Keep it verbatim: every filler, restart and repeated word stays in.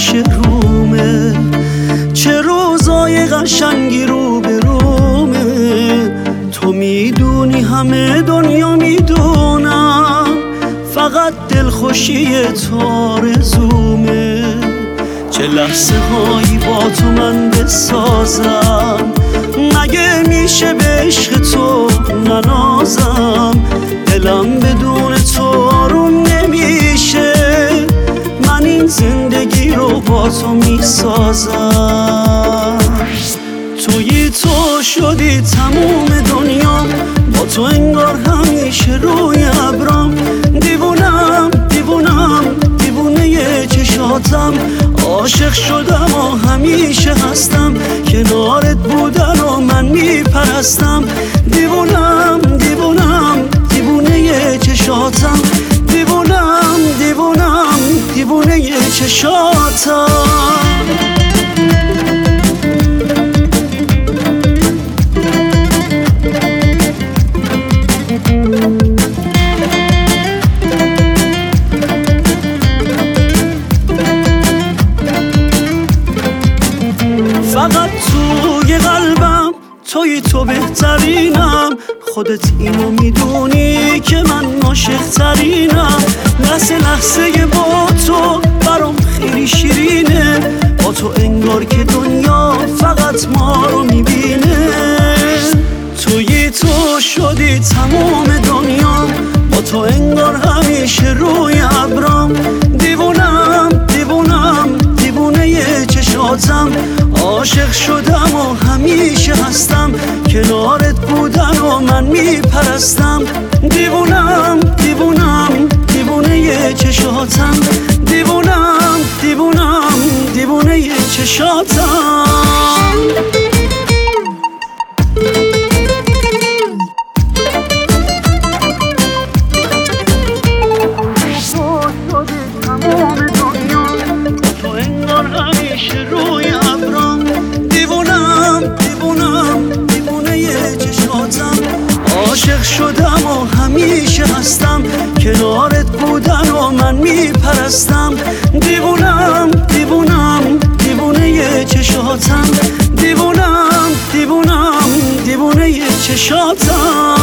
پیش رومه، چه روزای قشنگی رو به رومه. تو میدونی همه دنیا میدونم، فقط دلخوشی تو آرزومه. چه لحظه هایی با تو من بسازم، مگه میشه به عشق تو ننازم. دلم بدون تو آروم نمیشه، من این زندگی رو با تو میسازم. توی تو شدی تموم دنیا، با تو انگار همیشه روی ابرام. دیوونم دیوونم دیوونه چشاتم، عاشق شدم و همیشه هستم، کنارت بودن و من میپرستم. دیوونم دیوونم دیوونه چشاتم، دیوونم دیوونم دیوونه چشاتم. فقط توی قلبم توی تو بهترینم، خودت اینو میدونی که من عاشق ترینم. لحظه لحظه با تو برام خیلی شیرینه، با تو انگار که دنیا فقط ما رو میبینه. توی تو شدی تمام دنیا، با تو انگار همیشه روی ابرام. دیوونم دیوونم دیوونه چشاتم، عاشق شدم و همیشه هستم، کنارت بودن و من میپرستم. دیوونم دیوونم دیوونه چشاتم، دیوونم دیوونم دیوونه چشاتم. عاشق شدم و همیشه هستم، کنارت بودن و من میپرستم. دیوونم دیوونم دیوونه چشاتم، دیوونم دیوونم دیوونه چشاتم.